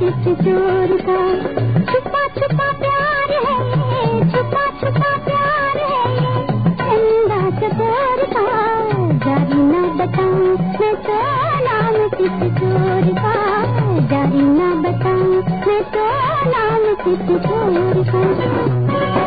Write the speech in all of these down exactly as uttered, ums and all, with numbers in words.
किस चोर का। छुपा छुपा प्यार है ये, छुपा छुपा प्यार है ये, चंदा चकोर का। जारी न बताऊं मैं तो नाम किस चोर का, जारी न बताऊं मैं तो नाम किस चोर का।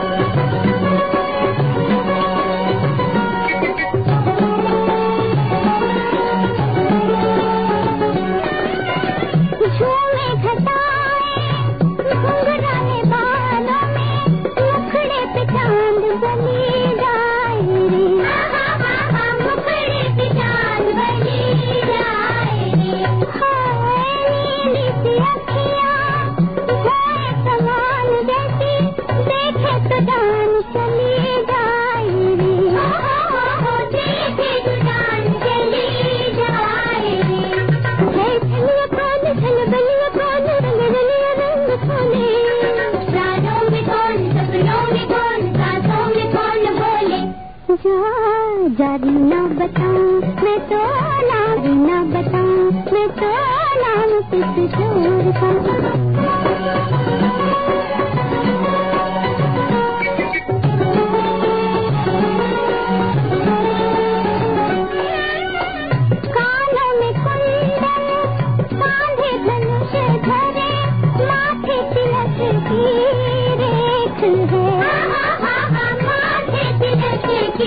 जारी न बताऊं मैं तो नाम न बताऊं मैं तो नाम किस चोर का। कानों में कुंडल, कांधे धनुष धरे, माथे तिलक की रेख है, माथे तिलक की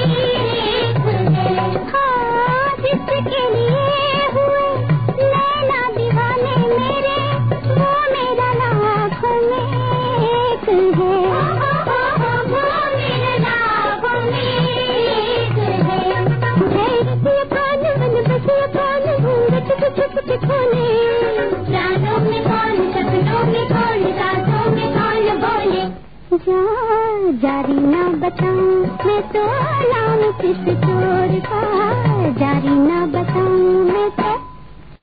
के लिए हुए नैना दीवाने मेरे, वो मेरा लाखों में एक है, वो मेरा लाखों में एक है। धैर्य कान मन बसे कान घूंघट को छुप के खोले, रातों में कौन सपनों में कौन रातों में कौन बोले। जा जारी न बताऊं मैं तो नाम किस चोर का, जारी न